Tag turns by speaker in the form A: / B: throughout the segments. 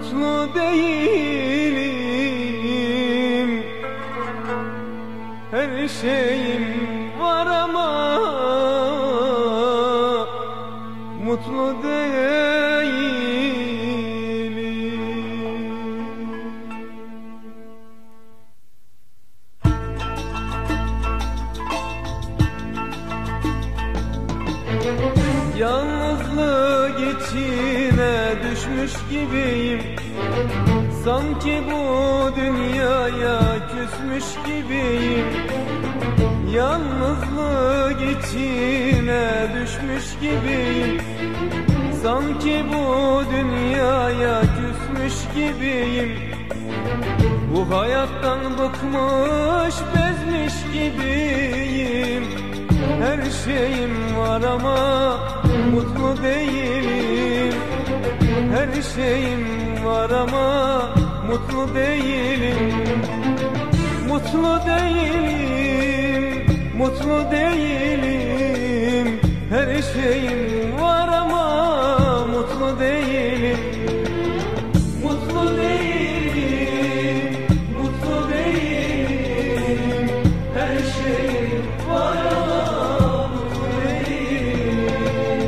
A: mutlu değilim. Her şeyim var ama mutlu değilim. Yalnızlık içine düşmüş gibiyim. Sanki bu dünyaya küsmüş gibiyim. Yalnızlık içine düşmüş gibiyim. Sanki bu dünyaya küsmüş gibiyim. Bu hayattan bıkmış bezmiş gibiyim. Her şeyim var ama mutlu değilim. Her şeyim var ama mutlu değilim. Mutlu değilim, mutlu değilim. Her şeyim var ama mutlu değilim. Mutlu değilim, mutlu değilim. Her şeyim var ama mutlu değilim.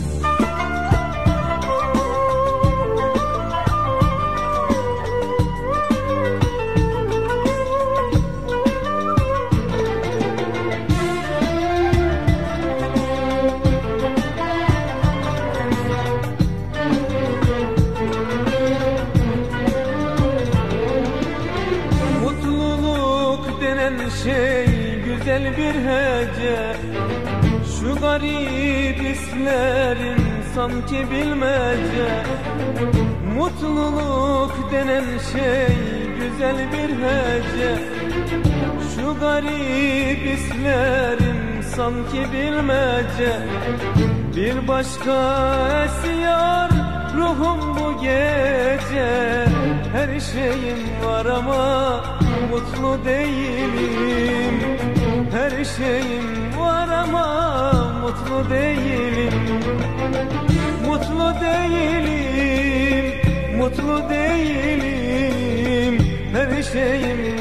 A: Şey güzel bir hece, şu garip hislerin sanki bilmece. Mutluluk denen şey güzel bir hece, şu garip hislerin sanki bilmece. Bir başka esiyor ruhum bu gece. Her şeyim var ama mutlu değilim. Her şeyim var ama mutlu değilim. Mutlu değilim, mutlu değilim. Her şeyim